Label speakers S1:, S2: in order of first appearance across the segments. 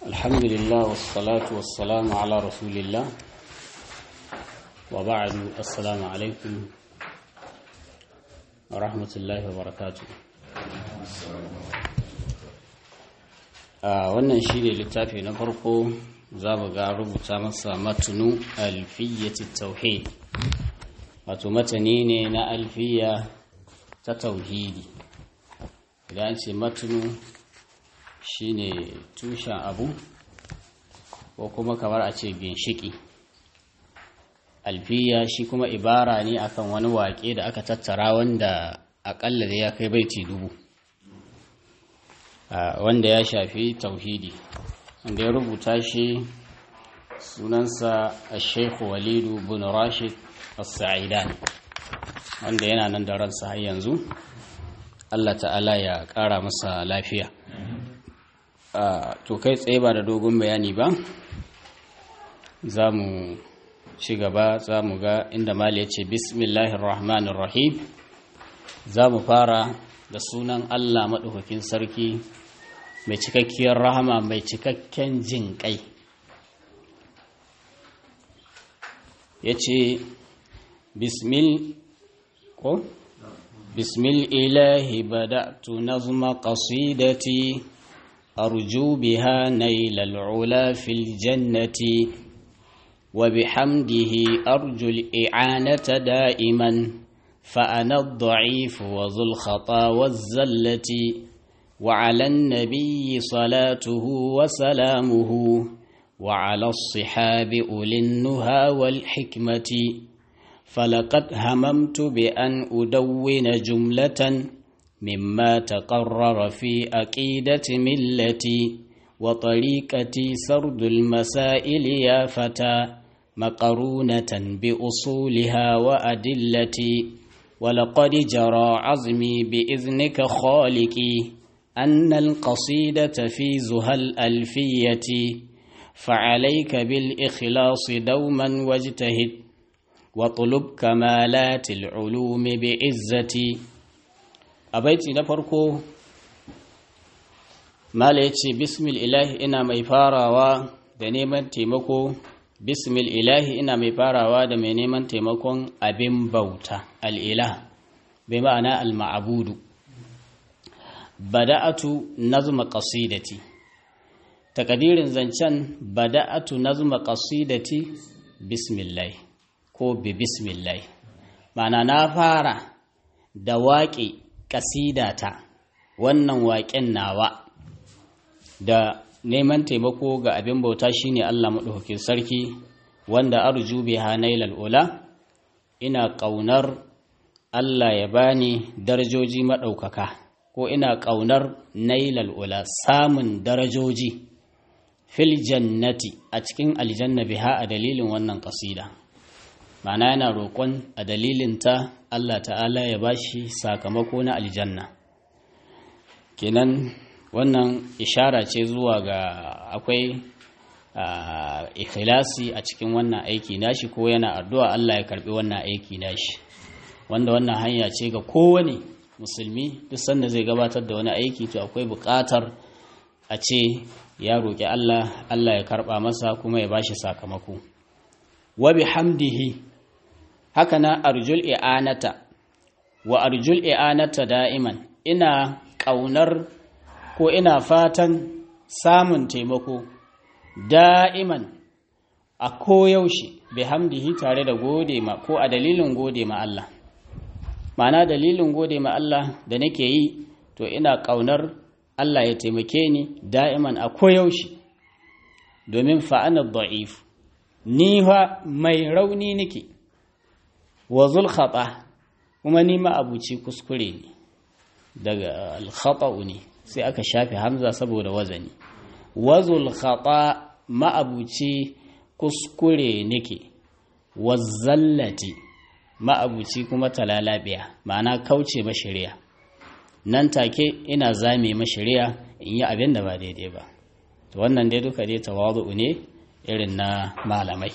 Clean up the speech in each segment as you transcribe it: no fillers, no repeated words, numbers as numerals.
S1: الحمد لله والصلاة والسلام على رسول الله وبعد السلام عليكم ورحمة الله وبركاته. wannan shi ne littafi na farko za mu ga rubuta masa matunu alfiyyati tauhid, wato matani ne na alfiya ta tauhidi. idan ce matunu shine tushen abu ko kuma kamar a ce ginshiki. Alfiya shi kuma ibara ne akan wani waƙe da aka tattara wanda aƙalla da ya kai baiti 1000, wanda ya shafi tauhidi. Wanda ya rubuta shi sunansa Sheikh Walidu bin Rashid As-Sa'idani, wanda yana nan da ransa har yanzu. Allah ta'ala ya ƙara masa lafiya. To kai tsaye ba da dogon bayani ba, za mu ci gaba. Za mu ga inda mali ya ce bismillahir rahmanir rahim. Za mu fara da sunan Allah maɗaukakin sarki mai cikakkiyar rahama, mai cikakken jin ƙai. Ya ce bismil ilahi bada'tu nazma qasidati أرجو بها نيل العلا في الجنة وبحمده أرجو الإعانة دائما فأنا الضعيف وذو الخطا والزلة وعلى النبي صلاته وسلامه وعلى الصحاب أولي النهى والحكمة فلقد هممت بأن أدون جملة مما تقرر في عقيدة ملتي وطريقتي سرد المسائل يا فتى مقرونة بأصولها وأدلتي ولقد جرى عزمي بإذنك خالقي أن القصيدة في زهى الألفية فعليك بالإخلاص دوما واجتهد واطلب كمالات العلوم بعزتي. A baiti na farko mala ya ce bismil ilahi ina mai farawa da neman taimako. Bismil ilahi ina mai farawa da mai neman taimakon abin bauta, al'ilah bai ma'ana al-ma'abudu. Bada'atu nazma qasidati, takadirin zancen bada'atu nazma qasidati bismillah ko bi bismillah, ma'ana na fara da waƙe ƙasidata, wannan waƙen nawa da neman taimako ga abin bauta shine Allah maɗaukakin sarki, wanda arju biha nailal ula, ina ƙaunar Allah ya bani darajoji maɗaukaka, ko ina ƙaunar nailal ula, samun darajoji fil jannati, a cikin aljanna biha, a dalilin wannan ƙasida. ma'ana yana roƙon a dalilinta Allah ta'ala ya bashi sakamako na aljanna. Kenan wannan ishara ce zuwa ga akwai ikhlasi a cikin wannan aiki nashi, ko yana addu'a Allah ya karbi wannan aiki nashi, wanda wannan hanya ce ga kowane musulmi. Duk sanda zai gabatar da wani aiki to akwai buƙatar a ce ya roƙi Allah, Allah ya karba masa kuma ya bashi sakamako. Wa bihamdihi, haka na arjul i'anata, wa arjul i'anata da'iman, ina ƙaunar ko ina fatan samun taimako da'iman, a koyaushe, bihamdihi, tare da gode ma, ko a dalilin gode ma Allah. Ma'ana dalilin gode ma Allah da nake yi, to ina ƙaunar Allah ya taimake ni da'iman, a koyaushe, domin fa'ana da'if, ni fa mai rauni nake, wa zulkhata, kuma ni ma'abuci kuskure ne, daga alkhata'u ne sai aka shafe hamza saboda wazani. Wa zulkhata, ma'abuci kuskure nake, wa zallati, ma'abuci kuma talalabiya, ma'ana kauce mashari'a, nan take ina zame mashari'a in yi abin da ba daidai ba. To wannan dai duka dai tawazu ne irin na malamai.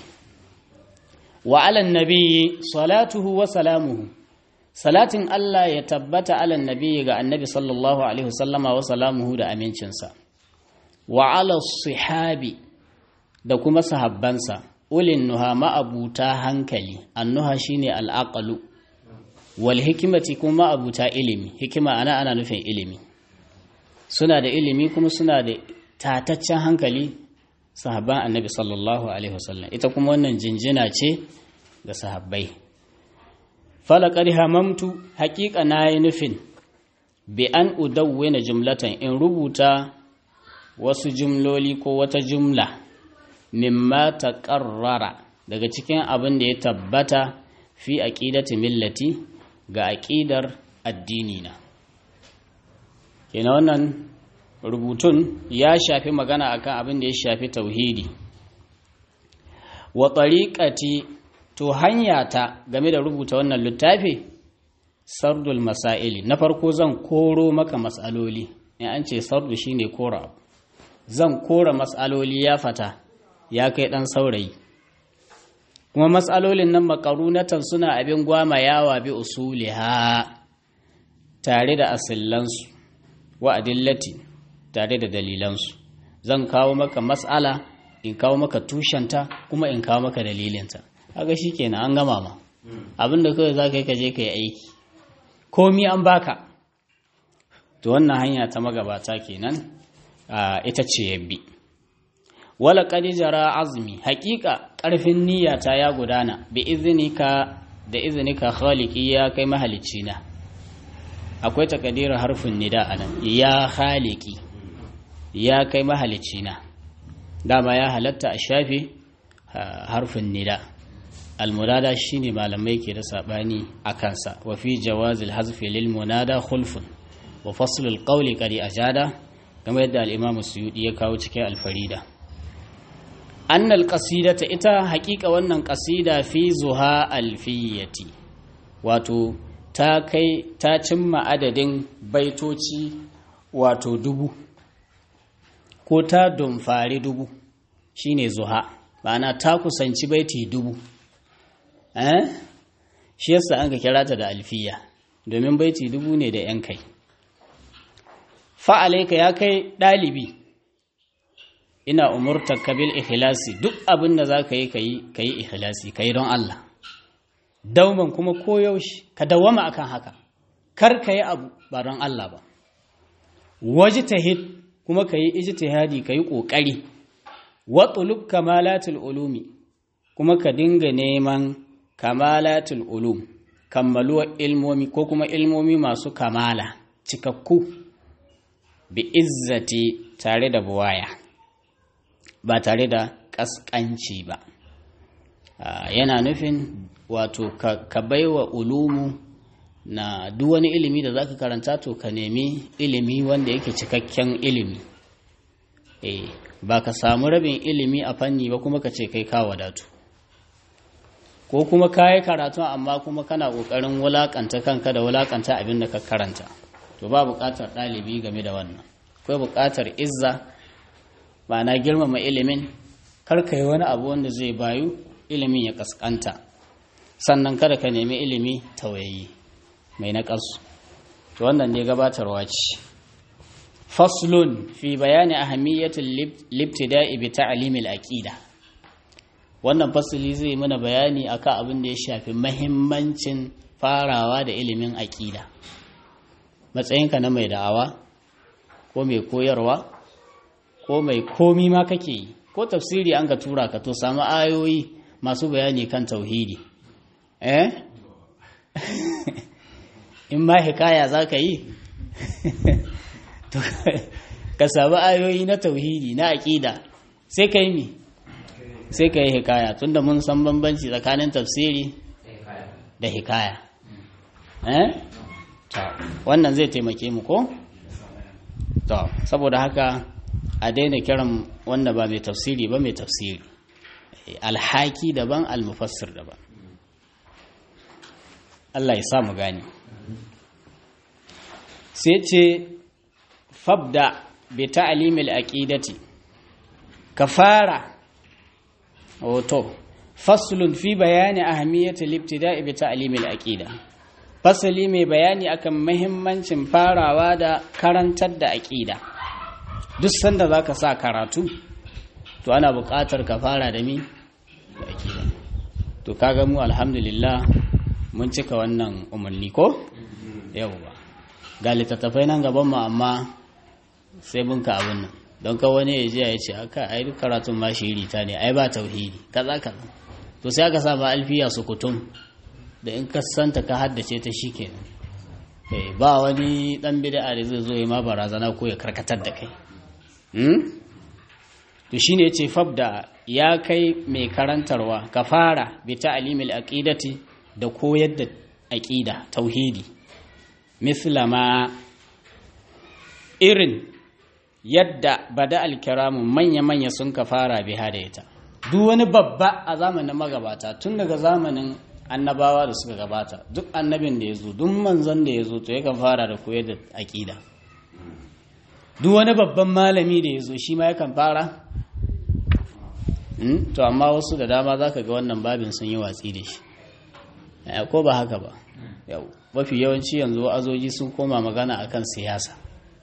S1: Wa alan nabiyyi salatuhu wa salamuhu, salatin Allah ya tabbata alan nabiyyi ga annabi sallallahu alaihi wasallama wa salamuhu, da amincinsa. wa ala sahabi da kuma sahabbansa ulin nuha ma'abuta hankali, annuha shine al'aqalu, wal hikimati kuma ma'abuta ilimi, hikima ana nufin ilimi, suna da ilimi kuma suna da tataccen hankali sahabban annabi sallallahu alaihi wasallam. Ita kuma wannan jinjina ce ga sahabbai. Falaqad hamamtu, haƙiƙa nayi nufin bi an udawwina jumlatan, in rubuta wasu jumloli ko wata jumla mimma taqarrara daga cikin abin da ya tabbata fi aqidati millati ga aqidar addini na. Kenan wannan rubutun ya shafi magana akan abin da ya shafi tauhidi. Wa tariqati, to hanyata game da rubuta wannan littafi, sardul masaili, na farko zan koro maka mas'aloli. In an ce sardu shine kora, zan kora mas'aloli ya fata, ya kai dan saurayi. Kuma mas'alolin nan makarunatan suna abin gwamayawa bi usuliha, tare da asillansu, wa adillati, tare da dalilansu. Zan kawo maka mas'ala, in kawo maka tushenta, kuma in kawo maka dalilinta. Haka shikenan an gama ma. Abinda kawai za ka yi, ka je ka yi aiki, komi an baka. To wannan hanya ta magabata kenan, ita ce yabbi. Wala qad jara azmi, haqiqa karfin niyyata ya gudana bi iznika, da iznika khaliqi, ya kai mahalicci na. Akwai takadirin harfin nida anan, ya khaliqi, ya kai mahalicci na. Dama ya halatta a shafi harfin nida. Almunada shine malamai ke da sabani a kansa. Wa fi jawazil hazfi lil munada khulfun wa faslul qawli qad ajada, kamar yadda al-Imam Suyuti ya kawo cikin al-Farida. Annal qasidata, ita haƙiƙa wannan qasida fi zuha alfiyati, wato ta cimma adadin baitoci wato 1000, ko ta dumfari 1000, shine zuha, ma'ana ta kusanci baiti 1000. Shi yasa an ka kira ta da alfiya, domin baiti 1000 ne da yan kai. Fa'alaika, ya kai ɗalibi, ina umurtaka bil ikhlasi, duk abin da za ka yi ka yi ikhlasi, ka yi don Allah. Dauman kuma koyaushe ka dawama akan haka, kar ka yi abu ba don Allah ba. Wajtahid, kuma ka yi ijtihadi, ka yi ƙoƙari. Watulub kamalatul ulumi, kuma ka dinga neman kamalatul ulum, kammaluwar ilmomi ko kuma ilmomi masu kamala, cikakku, bi izzati, tare da buwaya, ba tare da ƙasƙanci ba. Yana nufin wato ka baiwa ulumu na duk wani ilimi da zaka karanta, to ka nemi ilimi wanda yake cikakken ilimi. Ba ka samu rabin ilimi a fanni ba kuma ka ce kai ka wadatu, ko kuma ka yi karatu amma kuma kana ƙoƙarin wulaƙanta kanka da wulaƙanta abin da ka karanta. To ba buƙatar ɗalibi game da wannan. Akwai buƙatar izza, ma'ana girmama ilimin, karka yi wani abu wanda zai bayu ilimin ya kaskanta. Sannan kada ka nemi ilimi tawayi mai naƙasu. To wannan ne gabatarwa ce. Faslun fi bayani ahammiyatul libtida'i bi ta'limil aqida. Wannan fasili zai mana bayani akan abin da ya shafi mahimmancin farawa da ilimin aqida. Matsayinka na mai da'awa ko mai koyarwa ko mai komi ma kake yi, ko tafsiri an ka tura ka, to samu ayoyi masu bayani kan tauhidi. In ma hikaya za ka yi, to ka samu ayoyi na tauhidi na aƙida, sai ka yi mi? Sai ka yi hikaya, tunda mun san bambanci tsakanin tafsiri da hikaya. Wannan zai taimake mu ko? To, saboda haka a daina kiran wanda ba mai tafsiri ba mai tafsiri. Alhaki daban, almufassir daban. Allah ya sa mu gani. Sai ce fabda bi ta'limil aqidati, ka fara wato faslun fi bayani ahamiyati libtida'i bi ta'limil aqida, fasali mai bayani akan muhimmancin farawa da karantar da aqida. duk sanda za ka sa karatu to ana buƙatar ka fara da mi da aƙida. To kaga mu alhamdulillah mun cika wannan umarni ko yawwa ga littattafai nan gaban mu amma sai mun ka abin nan don ka wani ya je ya ce aka ai duk karatun ma shirita ne ai ba tauhidi kaza kaza to sai aka sa ba alfiya sukutum da in ka santa ka haddace ta shikenan ba wani dan bid'a da zai zo ya ma barazana ko ya karkatar da kai to shine yace fabda ya kai mai karantarwa ka fara bi ta'limil aqidati da koyar da aqida tauhidi mislama irin yadda bada alkiramu manya-manya sun ka fara biha da ita duk wani babba a zamanin magabata tun daga zamanin annabawa da suka gabata duk annabin da ya zo duk manzon da ya zo to yakan fara da koyar da aƙida duk wani babban malami da ya zo shi ma yakan fara to amma wasu da dama za ka ga wannan babin sun yi watsi da shi ko ba haka ba yau mafi yawanci yanzu wa'azoji sun koma magana akan siyasa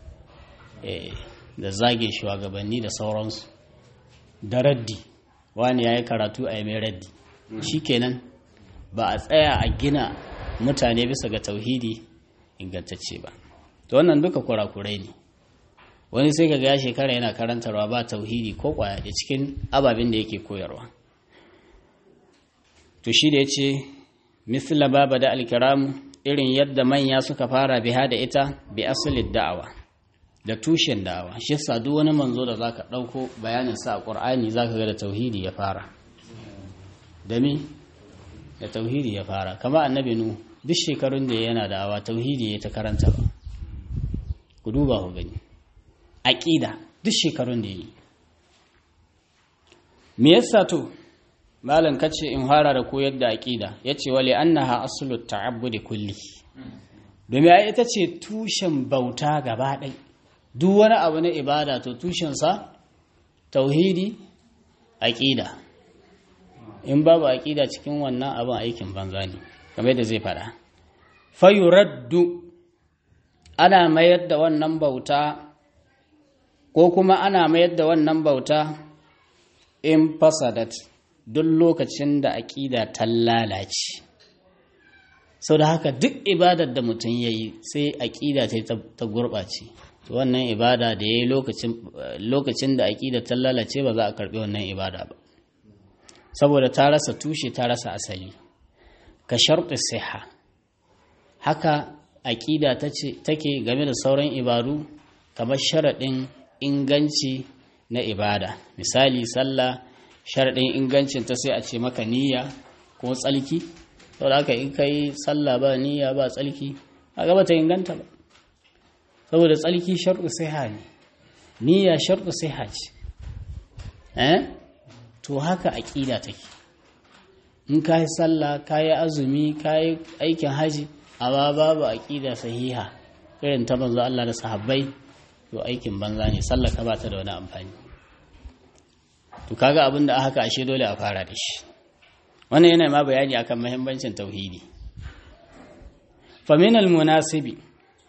S1: da zage shugabanni da sauransu da raddi wani ya yi karatu a yi mai raddi shikenan ba a tsaya a gina mutane bisa ga tauhidi ingantacce ba to wannan duka kurakurai ne wani sai kaga ya shekara yana karantarwa ba tauhidi ko kwaya da cikin ababen da yake koyarwa to shi da yace misla baba da alkiram irin yadda manya suka fara biha da ita bi asalin da'awa da tushen da'awa shi yasa duk wani manzo da zaka dauko bayanin sa a Qur'ani zaka ga da tauhidi ya fara da me da tauhidi ya fara kama annabi nu duk shekarun da yana da'awa tauhidi ya ta karanta ba ku duba ku gani aqida duk shekarun da yi me yasa to malam kace in fara da koyar da aqida yace wali annaha aslut ta'abbudi kulli domin ai ita ce tushen bauta gaba ɗaya duk wani abu na ibada to tushensa tauhidi aqida in babu aqida cikin wannan abin aikin banza ne kamar da zai fada fayuraddu ana mayar da wannan bauta ko kuma ana mayar da wannan bauta in fasadat duk lokacin da aqida ta lalace sau da haka duk ibadar da mutum yayi sai aqida ta gurɓace wannan ibada da ya yi lokacin da aƙida ta lalace ba za a karɓi wannan ibada ba saboda ta rasa tushe ta rasa asali ka sharɗi siha haka aƙida take game da sauran ibadu kamar sharaɗin inganci na ibada misali sallah sharaɗin ingancin ta sai a ce maka niyya ko tsalki saboda haka in kai sallah ba niyya ba tsalki a gaba ta inganta ba saboda tsalki sharɗu siha ne niyya sharɗu siha ce to haka aƙida take in ka yi sallah ka yi azumi ka yi aikin haji amma babu aƙida sahiha irin ta manzo Allah da sahabbai to aikin banza ne sallah ka bata da wani amfani to kaga abin da haka ashe dole a fara da shi wannan yana ma bayani akan muhimmancin tauhidi faminal munasibi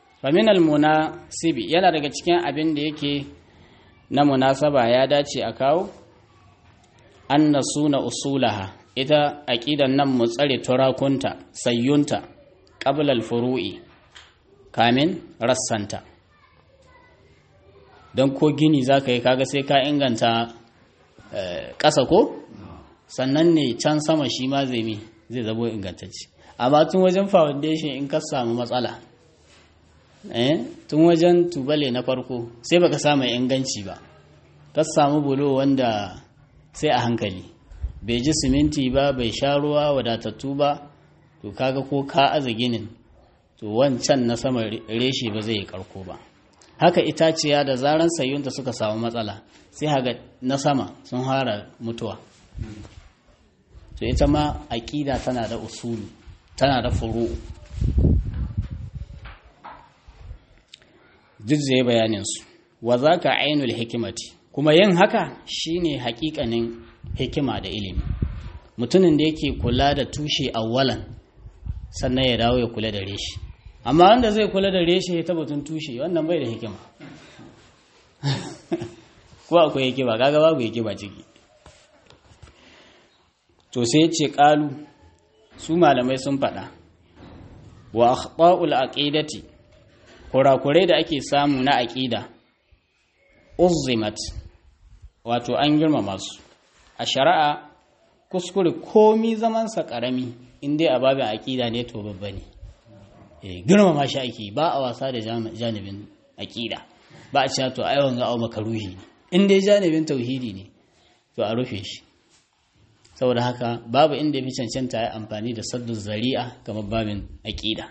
S1: yana daga cikin abin da yake na munasaba ya dace a kawo an suna usulaha ita aqidan nan mu tsare turakunta sayyunta qabla al-furu'i kamin rassanta don ko gini zaka yi kaga sai ka inganta ƙasa ko sannan ne can sama shi ma zai zabo ingantacce amma tun wajen foundation in ka samu matsala tun wajen tubale na farko sai baka samu inganci ba ka samu bulo wanda sai a hankali bai ji siminti ba bai sha ruwa wadatattu ba to kaga ko ka aza ginin to wancan na sama reshe ba zai yi karko ba haka itaciya da zaran sayunta suka samu matsala sai haga na sama sun fara mutuwa to ita ma aqida tana da usulu tana da furu duk zai bayanin su wa zaka ainul hikimati kuma yin haka shine hakikanin hikima da ilimi mutumin da yake kula da tushe awwalan sannan ya dawo ya kula da reshe amma wanda zai kula da reshe ya tabbatun tushe wannan bai da hikima ko akwai yake ba kaga babu yake ba ciki to sai ce qalu su malamai sun faɗa wa akhta'ul aqidati kurakurai da ake samu na aqida uzzimat wato an girmama su a shari'a kuskure komi zaman sa karami in dai a babin aqida ne to babba ne girmama shi ake ba a wasa da janibin aqida ba a cewa to ai wanga au makaruhi ne in dai janibin tauhidi ne to a rufe shi saboda haka babu inda ya fi cancanta ya amfani da saddu zari'a kamar babin aƙida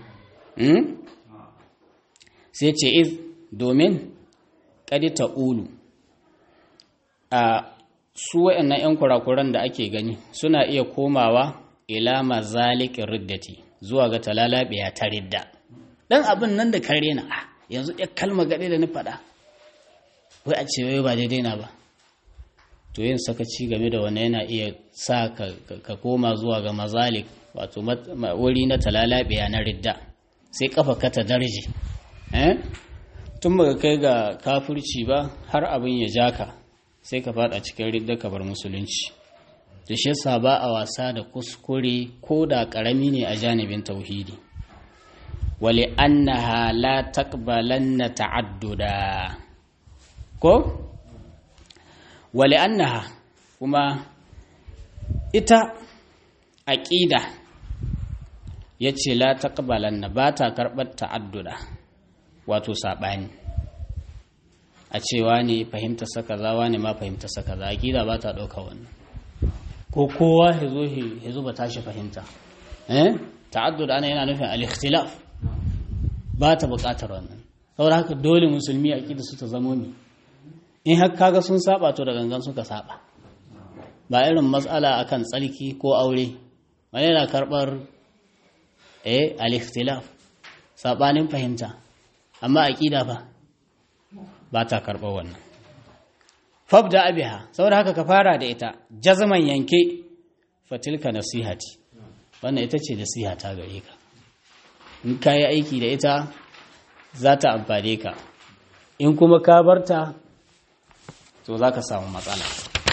S1: sai ce iz domin ƙadi ta'ulu a su waɗannan 'yan kurakuran da ake gani suna iya komawa ila mazalikin riddati zuwa ga talalabiya ta ridda ɗan abin nan da kare na yanzu ya kalma gaɗe da ni faɗa wai a ce wai ba daidai na ba to yin sakaci game da wani yana iya sa ka koma zuwa ga mazalik wato wuri na talalabiya na ridda sai kafa ka ta darje tun baka kai ga kafirci ba har abin ya ja ka sai ka fada cikin ridda ka bar musulunci da shi yasa ba a wasa da kuskure ko da karami ne a janibin tauhidi wali annaha la taqbalanna ta'adduda ko wale annaha kuma ita aƙida ya ce la taqbalanna ba ta karɓar ta'adduda wato saɓani a cewa ne fahimta saka zawa ne ma fahimta saka za aƙida ba ta ɗauka wannan ko kowa ya zo ba tashi fahimta ta'adduda ana yana nufin al-ikhtilaf ba ta buƙatar wannan saboda haka dole musulmi aƙida su ta zamo ne in har kaga sun saba to da gangan suka saba ba irin matsala akan tsarki ko aure wani yana karbar al-ikhtilaf sabanin fahimta amma aqida ba ta karbar wannan fabda abiha saboda haka ka fara da ita jazman yanke fatilka nasihati wannan ita ce nasiha ta gare ka in kai aiki da ita za ta amfane ka in kuma ka barta to za ka samu matsala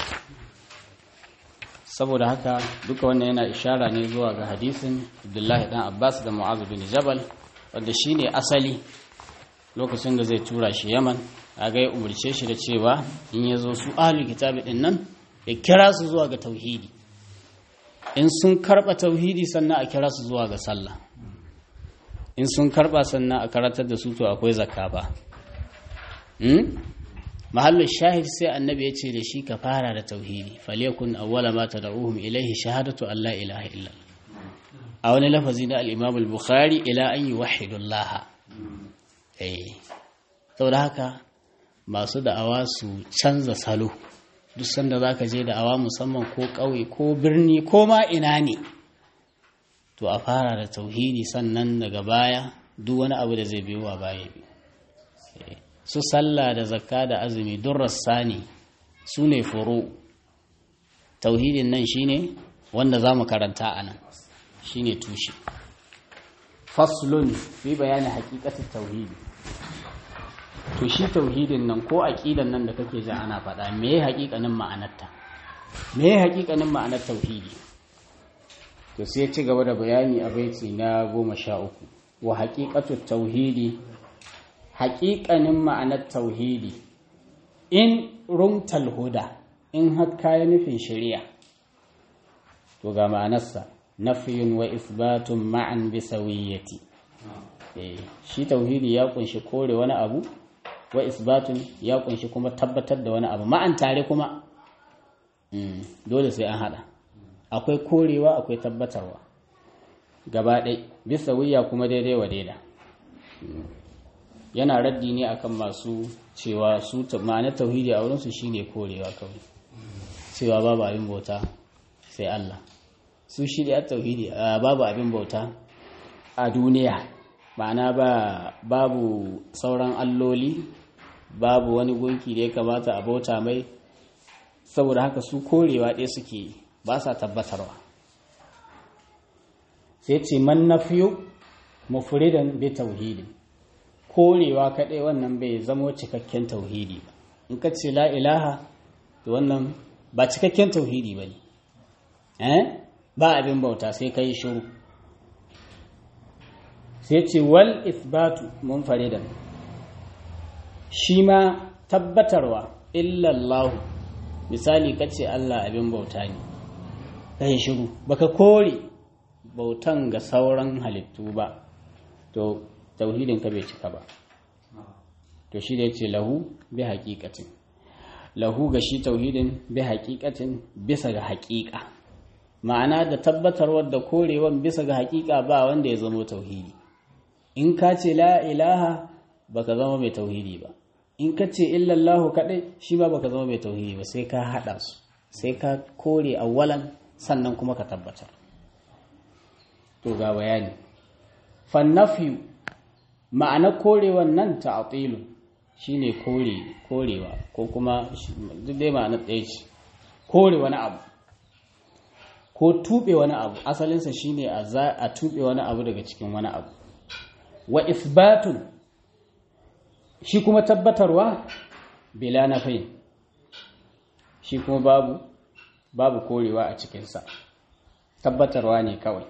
S1: saboda haka duka wannan yana ishara ne zuwa ga hadisin Abdullahi dan Abbas da Mu'adh bin Jabal wanda shine asali lokacin da zai tura shi Yaman kaga ya umurce shi da cewa in yazo su ahlul kitabi din nan ya kira su zuwa ga tauhidi in sun karba tauhidi sannan a kira su zuwa ga sallah in sun karba sannan a karatar da su to akwai zakka ba mahallin shahid sai annabi ya ce da shi ka fara da tauhidi falyakun awwala ma tad'uhum ilayhi shahadatu an la ilaha illa a wani lafazi na al-Imam al-Bukhari ila an yuwahhidu Allah saboda haka masu da'awa su canza salo duk sanda zaka je da'awa musamman ko kauye ko birni ko ma ina ne to a fara da tauhidi sannan daga baya duk wani abu da zai biyo a baya su sallah da zakka da azumi duk rassa ne su ne furu tauhidin nan shine wanda za mu karanta a nan shine tushe faslun fi bayani haƙiƙatin tauhidi to shi tauhidin nan ko aqidan nan da kake ji ana faɗa me ya haƙiƙanin ma'anarta me ya haƙiƙanin ma'anar tauhidi to sai ci gaba da bayani a baiti na 13 wa haqiqatut tauhidi haƙiƙanin ma'anar tauhidi in rumtal huda in har kaya nufin shari'a to ga ma'anarsa nafiyun wa isbatun ma'an bisawiyyati shi tauhidi ya kunshi kore wani abu wa isbatun ya kunshi kuma tabbatar da wani abu ma'an tare kuma dole sai an hada akwai korewa akwai tabbatarwa gaba ɗai bisawiyya kuma daidai wa daida yana raddi ne akan masu cewa su ma'anar tauhidi a wurinsu shine korewa kawai cewa babu abin bauta sai Allah su shi da tauhidi babu abin bauta a duniya ma'ana babu sauran alloli babu wani gunki da ya kamata a bauta mai saboda haka su korewa ɗaya suke ba sa tabbatarwa sai ce man nafiyu mufridan bi tauhidi korewa kaɗai wannan bai zamo cikakken tauhidi ba in ka ce la ilaha to wannan ba cikakken tauhidi ba ne ba abin bauta sai ka yi shiru sai ce wal isbatu munfaridan shi ma tabbatarwa illallahu misali ka ce Allah abin bauta ne ka yi shiru baka kore bautan ga sauran halittu ba to tauhidin ka bai cika ba to shi da ya ce lahu bi haƙiƙatin lahu ga shi tauhidin bi haƙiƙatin bisa ga haƙiƙa ma'ana da tabbatarwar da korewan bisa ga haƙiƙa ba wanda ya zama tauhidi in ka ce la ilaha baka zama mai tauhidi ba in ka ce illallahu kaɗai shi ba baka zama mai tauhidi ba sai ka haɗa su sai ka kore awwalan sannan kuma ka tabbatar to ga bayani fannafiyu ma'ana korewan nan ta'atilu shine korewa ko kuma duk dai ma'ana ɗaya ce kore wani abu ko tuɓe wani abu asalinsa shine a tuɓe wani abu daga cikin wani abu wa isbatun shi kuma tabbatarwa bila nafi shi kuma babu korewa a cikinsa tabbatarwa ne kawai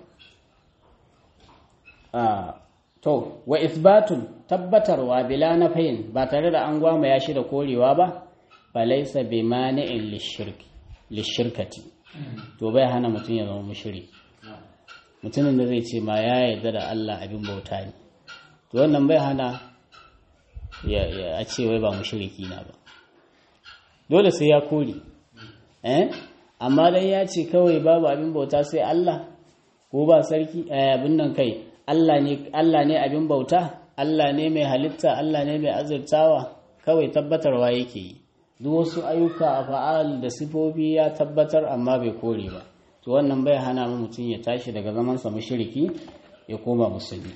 S1: to wa isbatun tabbatarwa bila nafayin ba tare da an gwama ya shi da korewa ba falaisa bi mani'in lishirkati to bai hana mutum ya zama mushriki mutumin da zai ce ma ya yarda da Allah abin bauta ne to wannan bai hana ya ce wai ba mushriki na ba dole sai ya kore amma dan ya ce kawai babu abin bauta sai Allah ko ba sarki abin nan kai Allah ne abin bauta Allah ne mai halitta Allah ne mai azurtawa kawai tabbatarwa yake yi duk wasu ayyuka a fa'al da sifofi ya tabbatar amma bai kore ba to wannan bai hana mutum ya tashi daga zamansa mushriki ya koma musulmi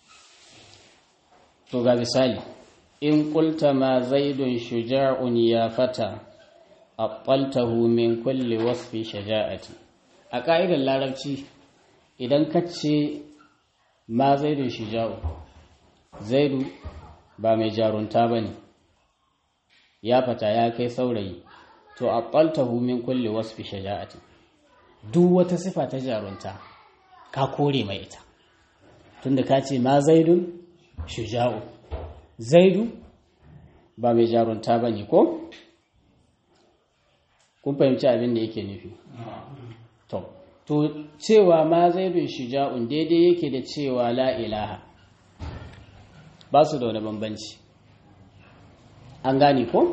S1: to ga misali in qulta ma zaidun shuja'un ya fata aqaltahu min kulli wasfi shaja'ati a ka'idar larabci idan ka ce ma zaidun shuja'u zaidu ba mai jarunta bane ya fata ya kai saurayi to aqaltahu min kulli wasfi shaja'ati duk wata sifa ta jarunta ka kore mai ita tunda ka ce ma zaidun shuja'u zaidu ba mai jarunta bane ko kun fahimci abin da yake nufi to cewa ma zaidun shuja'un daidai yake da cewa la ilaha ba su da wani bambanci an gane ko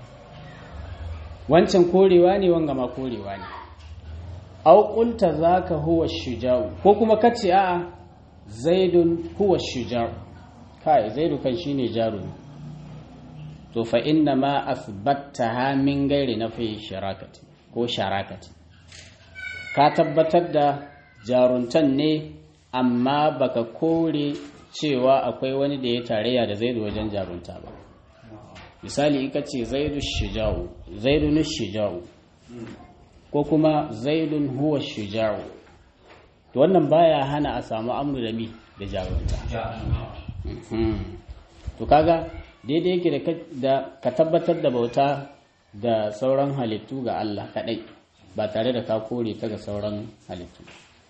S1: wancan korewa ne wanga ma korewa ne au qulta zaka huwa shuja'u ko kuma kace a'a zaidun huwa shuja'u kai zaidu kan shine jarumi to fa inna ma asbattaha min gairi nafi sharakati ko sharakati ka tabbatar da jaruntan ne amma baka kore cewa akwai wani da ya tarayya da zaidu wajen jarunta ba misali ika ce zaidun shuja'u ko kuma zaidun huwa shuja'u to wannan baya hana a samu amru da mi da jarunta to kaga daidai yake da ka tabbatar da bauta da sauran halittu ga Allah kadai ba tare da ka kore ta ga sauran halittu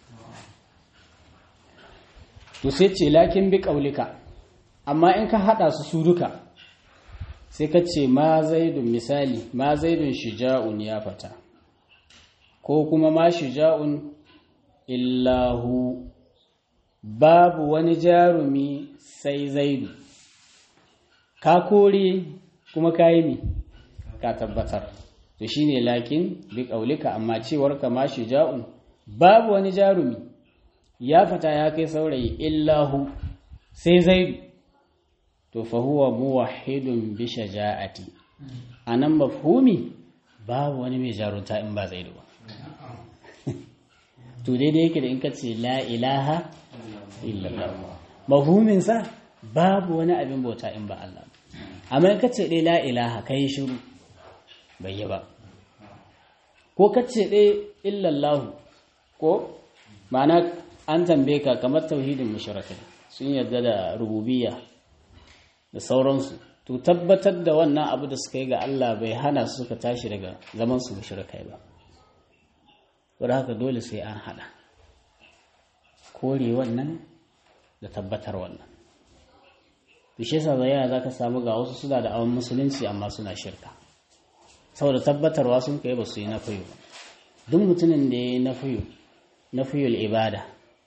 S1: to sai ce lakin bi kaulika amma in ka hada su duka sai ka ce ma zaidun misali ma zaidun shuja'un ya fata ko kuma ma shuja'un illahu babu wani jarumi sai zaidu ka kore kuma ka yi mi ka tabbatar to shine lakin bi kaulika amma cewar ka ma shuja'un babu wani jarumi ya fata ya kai saurayi illahu sai zaidu to fa huwa muwahhidun bi shaja'ati anan mafhumi babu wani mai jarunta in ba zaidu ba to daidai yake da in ka ce la ilaha illallah mafhumin sa babu wani abin bauta in ba Allah amma in ka ce dai la ilaha kai shiru bai yi ba ko ka ce dai illallah ko ma'ana an tambaye ka kamar tauhidin mushrikai sun yarda da rububiyya da sauransu to tabbatar da wannan abu da suka yi ga Allah bai hana su suka tashi daga zaman su mushrikai ba. Saboda haka dole sai an hada kore wannan da tabbatar wannan. Bishe sa zai za ka samu ga wasu suna da awon musulunci amma suna shirka, saboda tabbatarwa sun kai ba su yi nafiyu ba. Duk mutumin da ya yi nafiyul ibada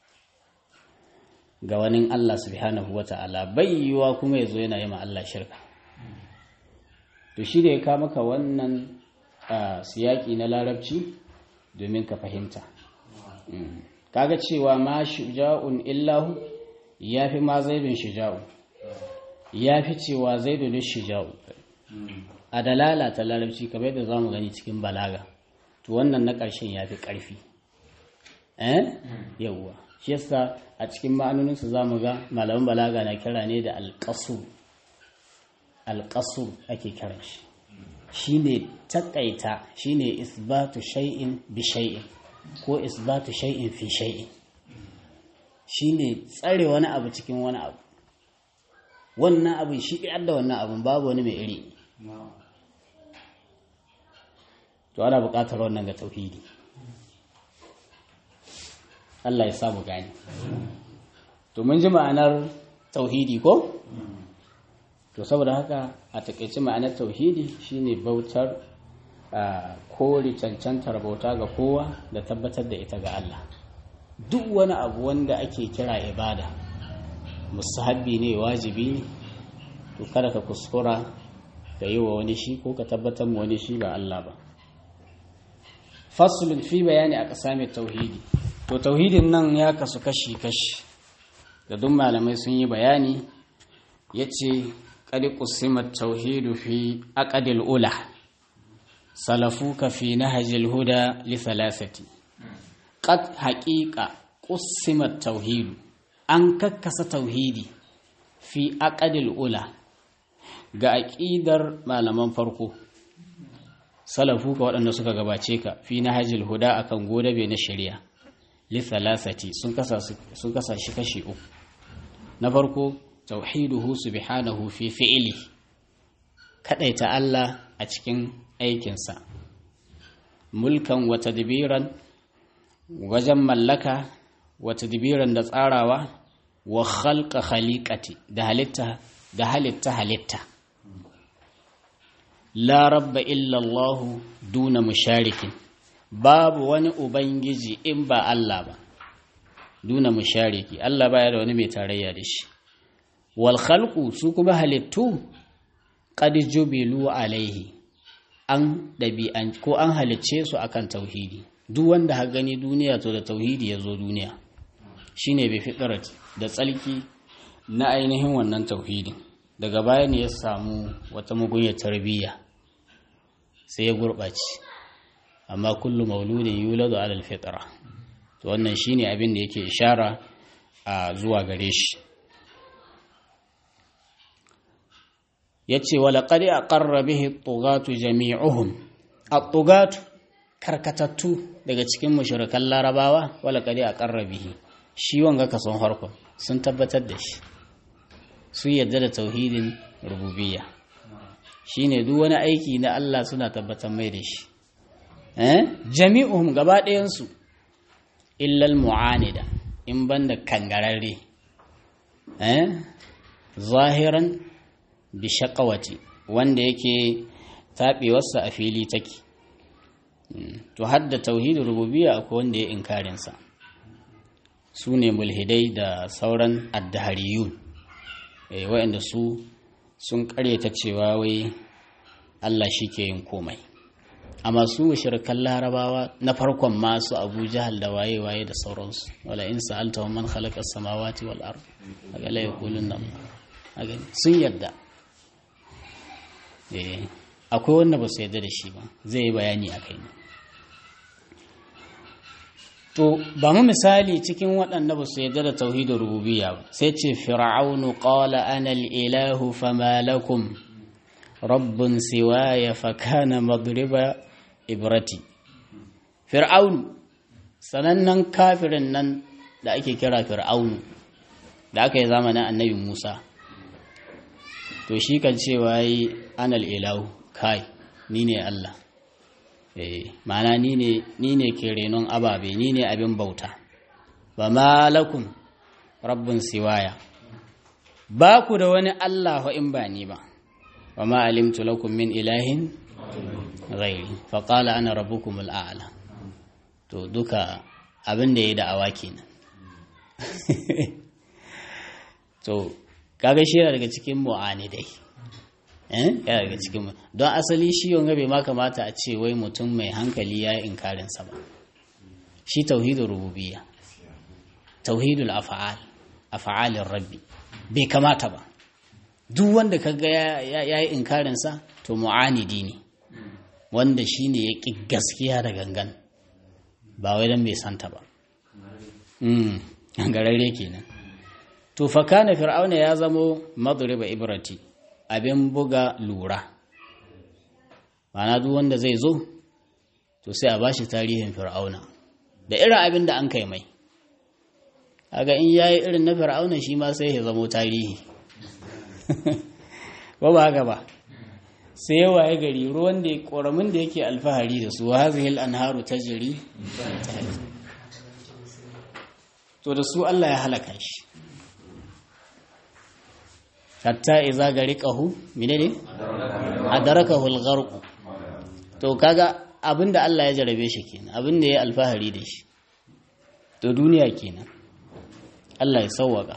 S1: ga wani Allah subhanahu wa ta'ala bai yiwuwa kuma ya zo yana yi ma Allah shirka. To shi da ya kama ka wannan siyaki na larabci domin ka fahimta. Kaga cewa ma shuja'un illahu ya fi ma zaidun shuja'u, ya fi cewa zaidun shuja'u a dalala ta larabci kamar yadda za mu gani cikin balaga. To wannan na ƙarshen ya fi ƙarfi. Yawwa shi yasa a cikin ma'anoninsu za mu ga malaman balaga na kira ne da alƙasur ake kiran shi. Shi ne taƙaita, shi ne isbatu shay'in bi shay'in ko isbatu shay'in fi shay'in. Shi ne tsare wani abu cikin wani abu. Wannan abin shi ɗaya da wannan abin babu wani mai iri. To ana buƙatar wannan ga tauhidi. Allah ya samu gani. To mun ji ma'anar tauhidi ko? To saboda haka a takaice ma'anar tauhidi shine bautar kore cancantar bauta ga kowa da tabbatar da ita ga Allah. Duk wani abu wanda ake kira ibada, mustahabbi ne, wajibi ne, to kada ka kuskura ka yi wa wani shi ko ka tabbatar ma wani shi ba Allah ba. Faslun fi bayani a ƙasa mai tauhidi. To tauhidin nan ya kasu kashi-kashi da duk malamai sun yi bayani. Ya ce ƙadi ƙusimar tauhidu fi aƙadil ula salafuka fi nahajil huda li salasati. Ƙad haƙiƙa ƙusimar tauhidu, an kakkasa tauhidi fi aƙadil ula ga aƙidar malaman farko. Salafuka waɗanda suka gabace ka fi nahajil huda akan godabe na shari'a. Lithalasati sun kasa shi kashi uku. Na farko tauhiduhu subhanahu fi fi'ili, kadaita Allah a cikin aikinsa, mulkan wa tadbiran wajen mallaka, wa tadbiran da tsarawa, wa khalqa khaliqati da halitta. La rabba illa Allah duna musharikin, babu wani ubangiji in ba Allah ba, duna mushariki, Allah baya da wani mai tarayya da shi. Wal khalqu su kuma halittu qad jubilu alaihi, an dabi'an ko an halicce su akan tauhidi. Duk wanda ha gani duniya to da tauhidi ya zo duniya, shine bi fitrat da tsalki na ainihin wannan tauhidin. Daga baya ne ya samu wata mugunyar tarbiyya sai ya gurɓace. Amma kullu mauludin yuladu ala alfitra, to wannan shine abin da yake ishara a zuwa gare shi. Yace wala qad aqarra bihi at-tughatu jami'uhum, at-tughatu karkatattu daga cikin mushrikan larabawa, wala qad aqarra bihi, shi wanga kason harko sun tabbatar da shi, su yadda da tauhidin rububiyya. Shine duk wani aiki na Allah suna tabbatar mai da shi. Jami'uhum gaba ɗayansu illal mu'anida, in banda kangararre, zahiran bi shaqawati, wanda yake taɓewarsa a fili take. To hadda tauhidin rububiyya akwai wanda ya inkarin sa, su ne mulhidai da sauran addahariyun, waɗanda su sun ƙaryata cewa wai Allah shi ke yin komai. Amma su mushrikan larabawa na farkon masu Abu Jahal da waye da sauransu, wala in sa'alta man khalaqa as-samawati wal ard aga la yaqulunna Allah, sun yadda. Akwai wanda ba su yadda da shi ba, zai yi bayani akai ne. To ba mu misali cikin waɗanda ba su yadda da tauhidin rububiyya ba, sai ce fir'aunu qala ana al-ilahu fama lakum rabbun siwaya fakana madriba ibrati. Fir'aunu, sanannen kafirin nan da ake kira fir'aunu, da aka yi zamanin annabi Musa, to shi kan cewa yi anal ilahu kai ni ne Allah ma'ana ni ne ke renon ababe ni ne abin bauta ba malakum rabbun siwaya ba ku da wani Allah in ba ni ba wa ma alimtu lakum min ilahin ghairi fa qala ana rabbukumul a'la to duka abin da yayi da'awa kenan to kaga shi daga cikin mu'anidai yana daga cikin don asali shi yonga bai ma kamata a ce wai mutum mai hankali ya yi inkarin sa ba shi tauhidul rububiyya tauhidul af'alir rabbi bai kamata ba duk wanda kaga ya yi inkarin sa to mu'anidi ne wanda shine ya ki gaskiya da gangan ba wai dan bai santa ba gararre kenan to fa kana fir'auna ya zamo madriba ibrati abin buga lura ma'ana duk wanda zai zo to sai a bashi tarihin fir'auna da irin abin da an kai mai kaga in yayi irin na fir'auna shi ma sai ya zamo tarihi ba haka ba sai waye gari ruwan da koramin da yake alfahari da su hazihil anharu tajri to da su Allah ya halaka shi hatta iza gariqahu menene adrakahu al-gharq to kaga abinda Allah ya jarabe shi kenan abinda yayi alfahari da shi to duniya kenan Allah ya sauwaka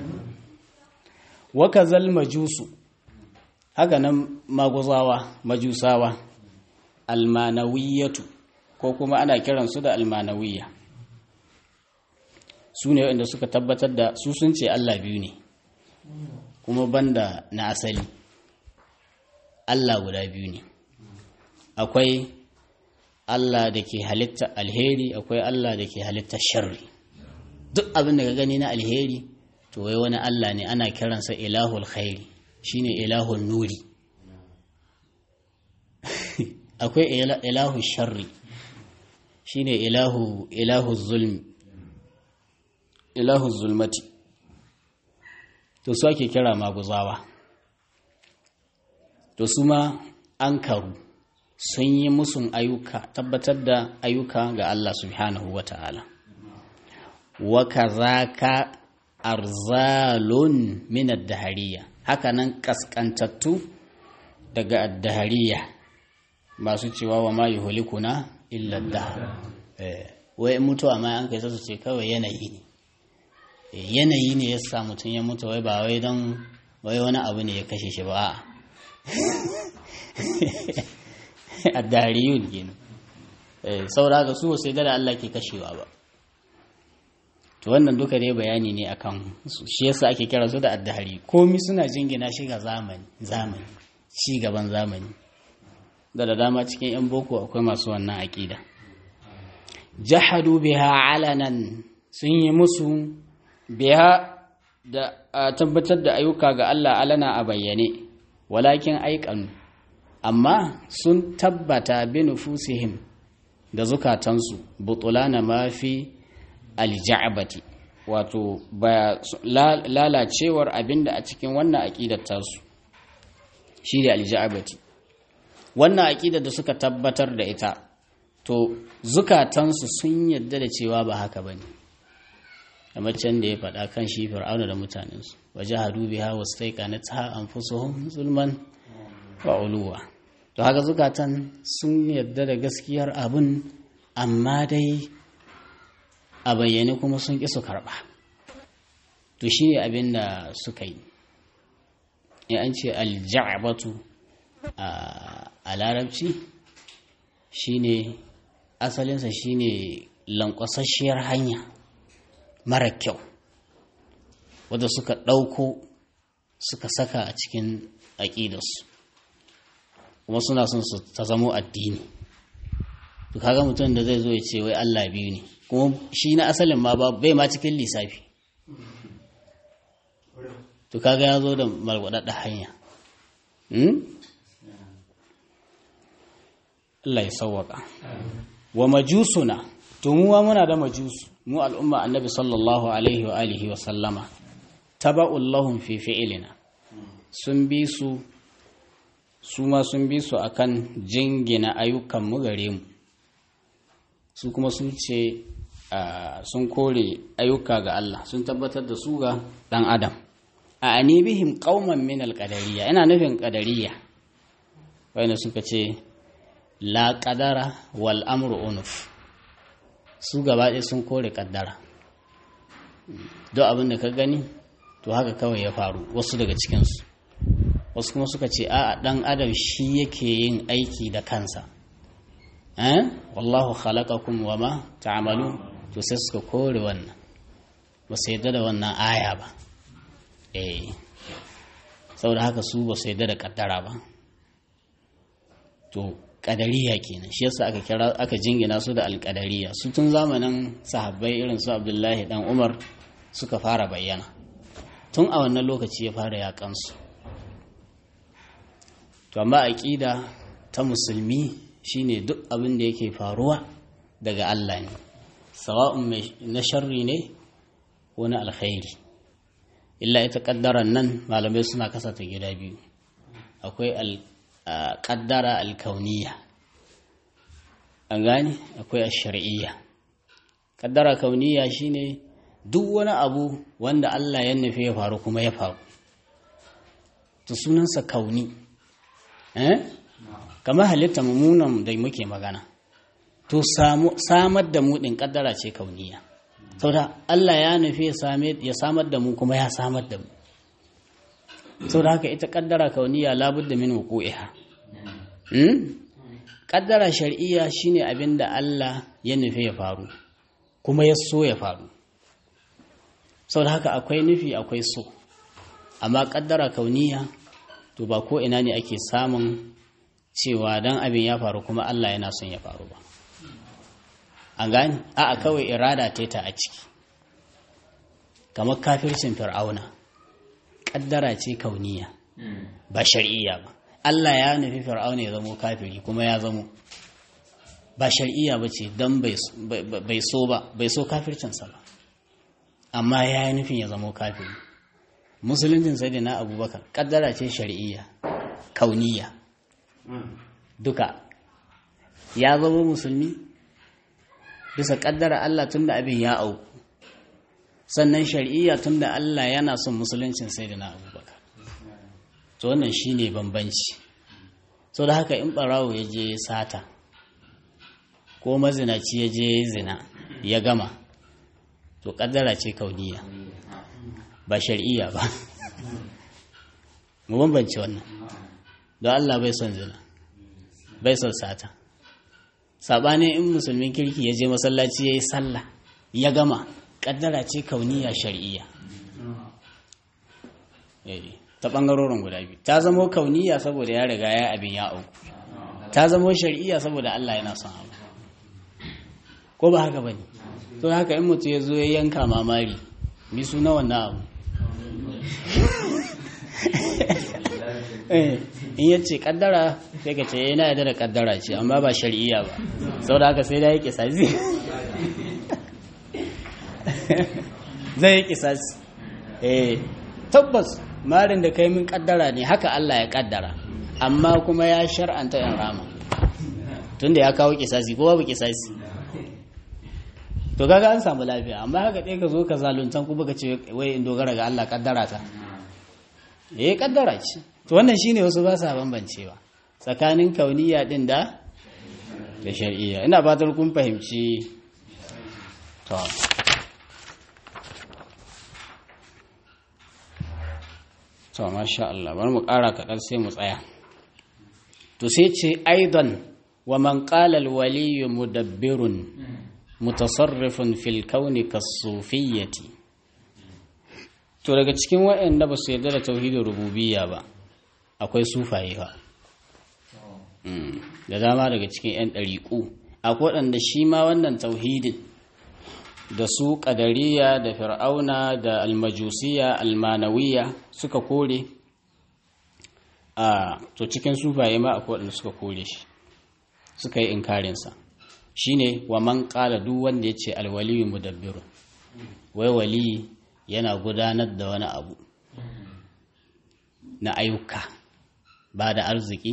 S1: wa kazal majusu haka nan majusawa almanawiyatu ko kuma ana kiransu da almanawiyya su ne wanda suka tabbatar da su sun ce Allah biyu ne kuma banda na asali Allah guda biyu ne akwai Allah da ke halitta alheri akwai Allah da ke halitta sharri duk abin da ka gani na alheri to wai wani Allah ne ana kiransa ilahul khairi shine ilahul nuri akwai ilahu sharri shine ilahu zulmi ilahu zulmati to su ake kira maguzawa to su ma an karu sun yi musun ayyuka tabbatar da ayyuka ga Allah subhanahu wa ta'ala wa kazaka arzalun min ad-dahariya haka nan kaskantattu daga ad-dahariya masu cewa wa ma yuhlikuna illa ad-dahr wai mutuwa ma an kai su ce kawai yanayi ne yanayi ne ya sa mutum ya mutu wai ba wai don wai wani abu ne ya kashe shi ba a dariyun gini saura ga su sai da Allah ke kashewa ba to wannan duka dai bayani ne akan su shi yasa ake kira su da addahari komi suna jingina shi ga zamani ci gaban zamani da dama cikin yan boko akwai masu wannan aqida jahadu biha alanan sun yi musu biya da tabbatar da ayyuka ga Allah alana a bayyane walakin aikanu amma sun tabbata bi nufusihim da zukatansu butulana ma fi alja'bati wato lalacewar abinda a cikin wannan aqidar tasu shi da alja'bati wannan aqidar da suka tabbatar da ita to zukatansu sun yadda da cewa ba haka bane kamar can da ya faɗa kan shi fir'auna da mutanensu waje hadu biha wastaiqanatha anfusuhum zulman wa uluwa to haka zukatan sun yadda da gaskiyar abun amma dai a bayyane kuma sun ƙi su karɓa to shi ne abin da suka yi in an ce alja'abatu a larabci shine asalinsa shine lankwasasshiyar hanya mara kyau wadda suka ɗauko suka saka a cikin aƙidarsu kuma suna son su ta zamo addini to kaga mutum da zai zo ya ce wai Allah biyu ne kuma shi na asalin ma bai ma cikin lissafi to kaga ya zo da malgwadadda hanya Allah ya sauwaka wa majusuna to mu muna da majusu mu al'umma annabi sallallahu alaihi wa alihi wa sallama taba'ul lahum fi fi'lina sun bi su ma sun bi su akan jingina ayyukan mu gare mu, su kuma sun ce sun kore ayyuka ga Allah sun tabbatar da su ga dan adam. A anibihim qauman min alqadariyya, ina nufin qadariyya wanda suka ce la qadara wal amru unuf, su gaba ɗaya sun kore kaddara, duk abin da ka gani to haka kawai ya faru. Wasu daga cikinsu, wasu kuma suka ce a ɗan adam shi yake yin aiki da kansa, wallahu khalaqakum wa ma ta'malun, to sai suka kore wannan, ba su yadda da wannan aya ba. Saboda haka su ba su yadda da kaddara ba, to kadariya kenan, shi yasa aka jingina su da alkadariya. Su tun zamanin sahabbai irin su Abdullahi dan Umar suka fara bayyana, tun a wannan lokaci ya fara yakansu. To amma aqida ta musulmi shine duk abin da yake faruwa daga Allah ne, sawa'un na sharri ne ko na alkhairi. Illa ita kaddaran nan malamai suna kasata gida biyu, akwai kaddara alkauniya, an gane, akwai ash-shar'iyya. Kaddara kauniya shine duk wani abu wanda Allah ya nufi ya faru kuma ya faru, to sunansa kauni. Kamar halitta mummunan da muke magana, to samar da mu din kaddara ce kauniya, saboda Allah ya nufi ya samar da mu kuma ya samar da mu. saboda haka ita kaddara kauniya labudda min wuqu'iha. Kaddara shar'iyya shine abinda Allah ya nufi ya faru kuma ya so ya faru. Saboda haka akwai nufi akwai so, amma kaddara kauniya to ba ko ina ne ake samun cewa dan abin ya faru kuma Allah yana son ya faru ba. An gani? A'a, kawai irada ta a ciki, kamar kafircin fir'auna kaddara ce kauniya ba shar'iyya ba. Allah ya nufi fir'auna ya zamo kafiri kuma ya zamo, ba shar'iyya ba ce don bai so kafircinsa ba, amma ya yi nufin ya zamo kafiri. Musuluncin sai da na Abubakar kaddara ce shar'iyya kauniya duka, ya zama musulmi bisa kaddara Allah tunda abin ya auku, sannan shar'iyya tunda Allah yana son musuluncin sai da na Abubakar. To wannan shine bambanci. So da haka in barawo ya je sata ko mazinaci ya je zina ya gama, to kaddara ce kauniya ba shar'iyya ba. Mu bambance wannan. Don Allah bai son zina, bai son sata. Sabanin in musulmin kirki ya je masallaci ya yi sallah ya gama, kaddara ce kauniya shar'iyya. Ta ɓangarorin guda biyu, ta zamo kauniya saboda ya riga ya abin ya auku, ta zamo shar'iyya saboda Allah yana son abu, ko ba haka bane? To haka in mutum ya zo ya yanka mamari, mi suna wannan abu? In ya ce kaddara sai ka ce yana yadda da kaddara ce amma ba shar'iyya ba, saboda haka sai da ya kisasi. Zai yi kisasi. Tabbas marin da kai min kaddara ne, haka Allah ya kaddara, amma kuma ya shar'anta yan rama tunda ya kawo kisasi ko babu kisasi, to kaga an samu lafiya. Amma haka ɗaya ka zo ka zaluntan kuma ka ce wai in dogara ga Allah kaddara ta, kaddara ce. To wannan shine wasu ba sa bambancewa tsakanin kauniya din da shar'iyya. Ina fatar kun fahimci. To masha Allah, bari mu ƙara kaɗan sai mu tsaya. To sai ce aidan wa man qala al-waliy mudabbirun mutasarrifun fil kauni kas-sufiyyati. To daga cikin waɗanda ba su yarda da tauhidin rububiyya ba akwai sufaye ba. Da dama daga cikin 'yan ɗariƙu akwai waɗanda shi ma wannan tauhidin da su ƙadariya da fir'auna da almajusiya almanawiya suka kore. To cikin sufaye ma akwai waɗanda suka kore shi, suka yi inkarinsa. Shi ne wa man ƙala duk wanda ya ce alwaliyu mudabbiru, wai wali yana gudanar da wani abu. na ayyuka ba da arziki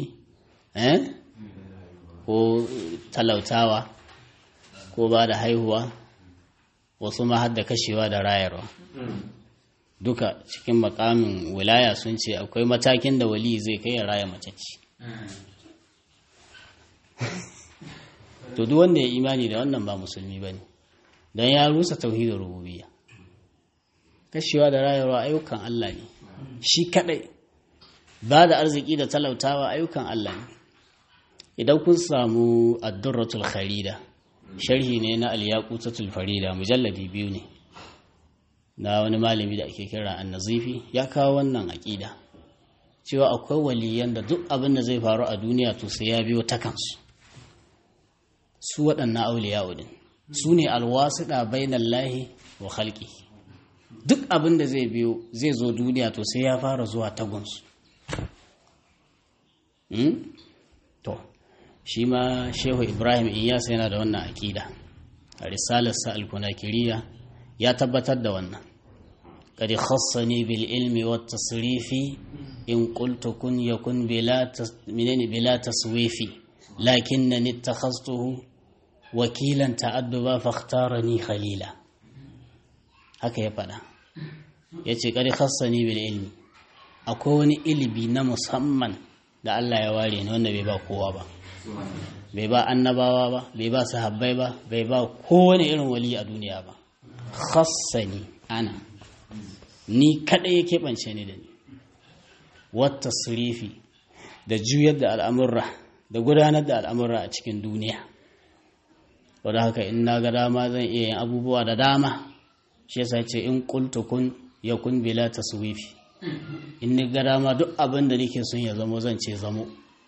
S1: ko talautawa ko ba da haihuwa wasu ma har da kashewa da rayarwa duka cikin makamin wilaya sun ce akwai matakin da wali zai kai ya raya macece to duk wanda ya imani da wannan ba musulmi bane don ya rusa tauhidin rububiyya kashewa da rayarwa ayyukan Allah ne shi kadai ba da arziki da talautawa ayyukan Allah ne idan kun samu ad-durratul kharida sharhi ne na al-yaqutatul farida mujalladi 2 ne na wani malami da ake kira an-nazifi ya kawo wannan aqida cewa akwai waliyan da duk abin da zai faru a duniya to sai ya biyo ta kansu su waɗannan auliya'u din su ne alwasida bainallahi wa khalqi duk abin da zai biyo zai zo duniya to sai ya fara zuwa tagunsu to shi ma shehu ibrahim iyas yana da wannan akida a risalarsa al-kunakiriya ya tabbatar da wannan qad khassani bil ilmi wat tasrifi in qultu kun yakun bila taswifi lakinnani ittakhastuhu wakilan ta'adduba fakhtarani khalila haka ya fada yace qad khassani bil ilmi akwai wani ilimi na musamman da Allah ya ware ni wanda bai ba kowa ba bai ba annabawa ba bai ba sahabbai ba bai ba kowane irin wali a duniya ba khassani ana ni kadai yake bance ni da ni wata surifi da juyar da al'amurra da gudanar da al'amurra a cikin duniya wadda haka in na ga dama zan iya yin abubuwa da dama shi yasa ce in qultu kun yakun bila taswifi in ni ga dama duk abin da nake son ya zamo zan ce zamo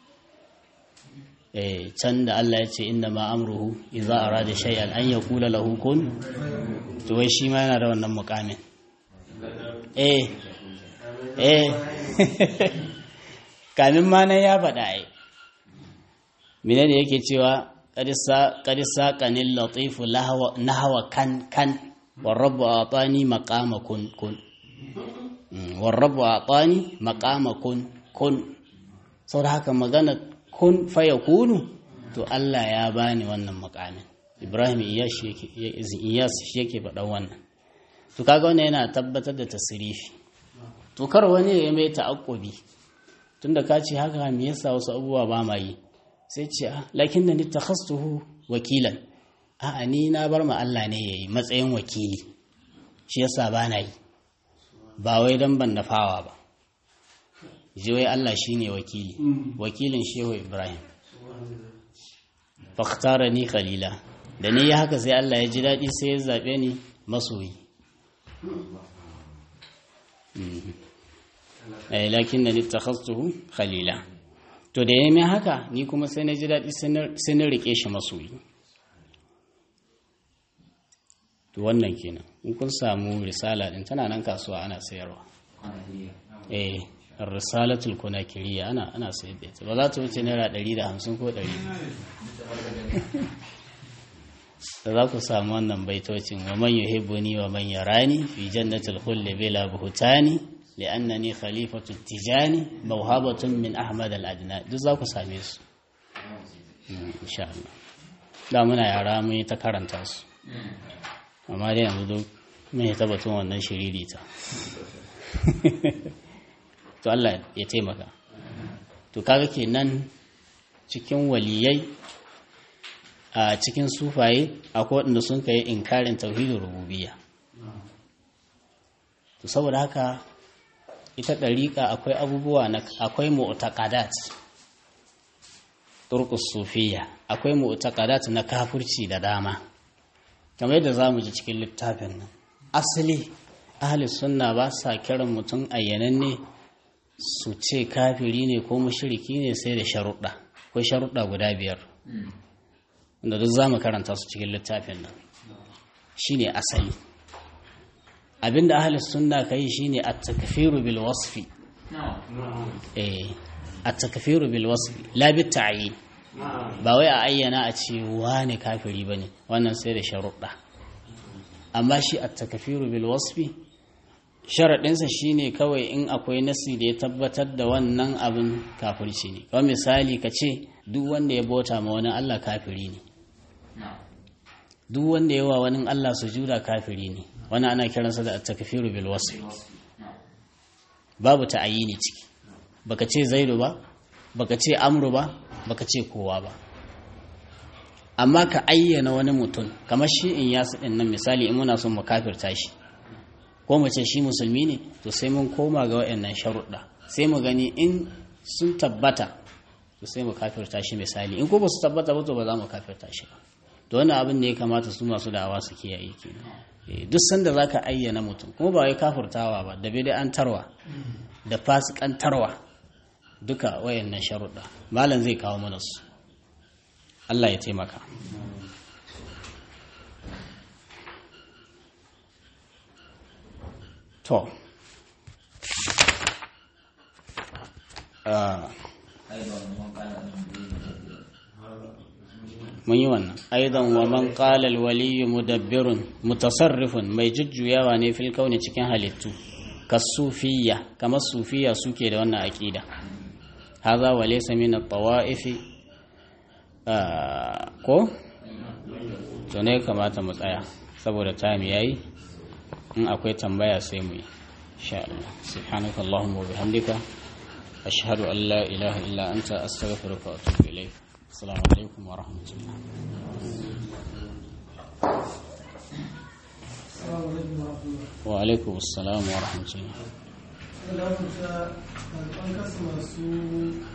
S1: can da Allah ya ce inna ma amruhu idza arada shay'an an yaqula lahu kun to wai shi ma yana da wannan mukamin kamin ma nan ya faɗa ai menene yake cewa qad saqanil latifu nahwa kan والرب أعطاني مقام كن والرب أعطاني مقام كن saboda haka magana kun fayakunu to Allah ya bani wannan makamin Ibrahim Iyas shi yake faɗan wannan to kaga wannan yana tabbatar da tasrifi to kar wani ya mai ta'aqqubi tunda ka ce haka me yasa wasu abubuwa ba ma yi sai ce lakinna ni takhastuhu wakilan a'a ni na bar ma Allah ne yayi matsayin wakili shi yasa ba na yi ba wai dan ban nafawa ba ji wai Allah shine wakili wakilin shehu Ibrahim fakhtarani khalila da ni ya haka sai Allah ya ji dadi sai ya zabe ni masoyi lakinnani takhastuhu khalila to da yayin haka ni kuma sai na ji dadi sai na rike shi masoyi to wannan kenan in kun samu risala din tana nan kasuwa ana sayarwa risalatul kunakiriya ana sayar da ita ba za ta wuce naira 150 ko 100 da za ku samu wannan baitocin wa man yuhibbuni wa man yarani fi jannatil khuldi bila buhtani li'annani khalifatu tijani mawhabatun min ahmad al-adna duk za ku same su insha Allah da muna yara mun ta karanta su amma dai yanzu duk mai tabbatun wannan shiririta to Allah ya taimaka to kaga kenan cikin waliyai a cikin sufaye akwai waɗanda sun kai inkarin tauhidin rububiyya to saboda haka ita ɗariƙa akwai abubuwa akwai mu'taqadat turqus sufiyya akwai mu'taqadat na kafirci da dama kamar yadda zamu ji cikin littafin nan asali ahli sunna ba sa kiran mutum ayyananne su ce kafiri ne ko mushriki ne sai da sharuɗa ko sharuɗa guda 5 da duk zamu karanta su cikin littafin nan shine asali abinda ahli sunna kai shine at-takfiru bil wasfi at-takfiru bil wasfi la bit ta'yin ba wai a ayyana a ce wani kafiri bane wannan sai da sharuɗa amma shi at-takfiru bil wasfi sharaɗinsa shine kawai in akwai nasi da ya tabbatar da wannan abin kafirci ne. Kawai misali ka ce duk wanda ya bauta ma wani Allah kafiri ne, duk wanda ya wa wani Allah sujuda kafiri ne, wani ana kiransa da at-takfiru bil wasf. Babu ta'ayini ciki, baka ce Zaidu ba, baka ce Amru ba, baka ce kowa ba, amma ka ayyana wani mutum kamar shi in yasu din nan misali, in muna son mu kafirta shi ko mu ce shi musulmi ne, to sai mun koma ga waɗannan sharuɗa, sai mu gani in sun tabbata to sai mu kafirta shi misali, in ko ba su tabbata ba to ba za mu kafirta shi ba. To wannan abin ne ya kamata su masu da'awa su kiyaye kenan. Duk sanda zaka ayyana mutum, kuma ba wai kafirtawa ba, da bid'antarwa da fasikantarwa, duka wayannan sharuɗa malam zai kawo mana su. Allah ya taimaka. To mun yi wannan. Aidan wa man qala al-waliy mudabbirun mutasarrifun, mai jujjuyawa ne fil kauni cikin halittu, kasufiyya, kamar sufiya suke da wannan aqida. Hadha wa laysa min at-tawa'if ko to ne kamata mu tsaya saboda time yayi, in akwai tambaya sai mu yi insha Allah. Subhanaka Allahumma wa bihamdika ashhadu an la ilaha illa anta astaghfiruka wa atubu ilayk. Assalamu alaikum wa rahmatullah. Wa alaikum assalam wa rahmatullah.